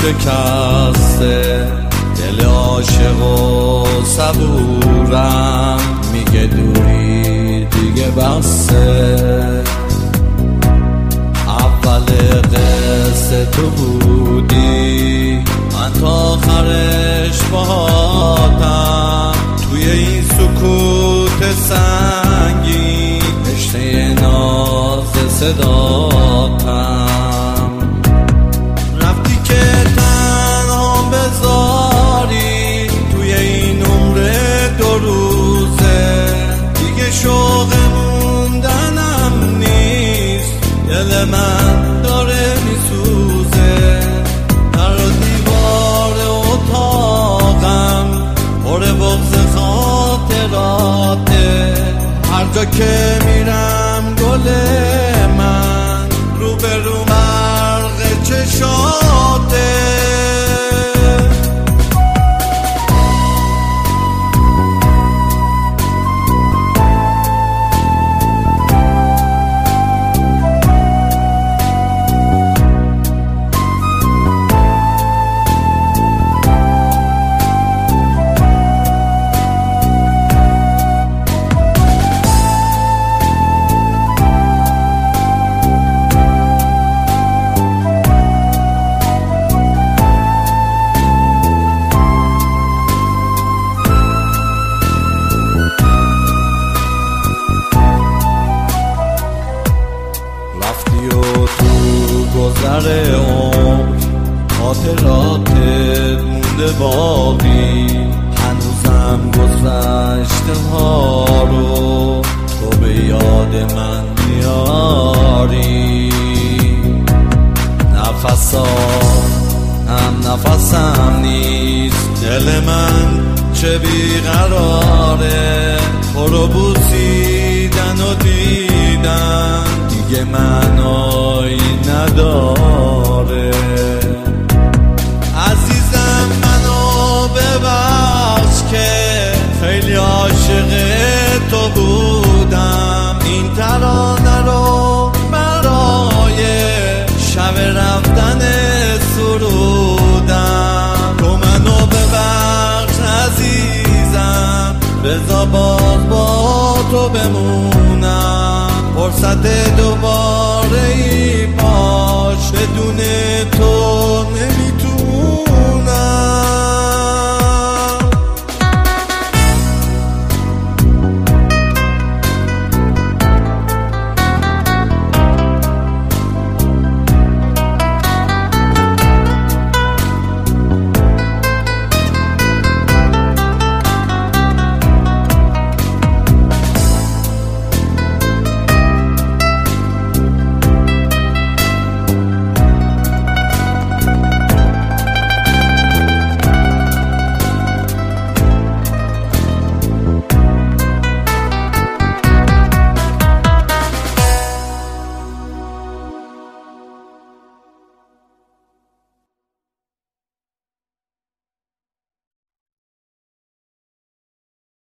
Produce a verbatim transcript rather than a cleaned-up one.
شکسته، دل عاشق و صبورم میگه دوری دیگه بسته. اول قصه تو بودی، من تا آخرش باهاتم، توی این سکوت سنگین رشته ناز صداتم. رفتی که تنها بذاری توی این عمر دو روزه، دیگه شوق موندنم نیست، دل من داره میسوزه. در و دیوار اتاقم پر بغض خاطراته، هر جا که میرم گل من رو به رو برق چشاته. گذر عمر خاطراتت مونده باقی، هنوزم گذشته ها رو تو به یاد من میاری. نفسا هم نفسم نیست، دل من چه بیقراره، تو رو بوسیدن و دیدن دیگه معنایی نداره. عزیزم منو ببخش که خیلی عاشق تو بودم، این ترانه رو برای شب رفتن سرودم. تو منو ببخش عزیزم، بذار باز با تو بمونم، فرصت دوباره ای باش بدون تو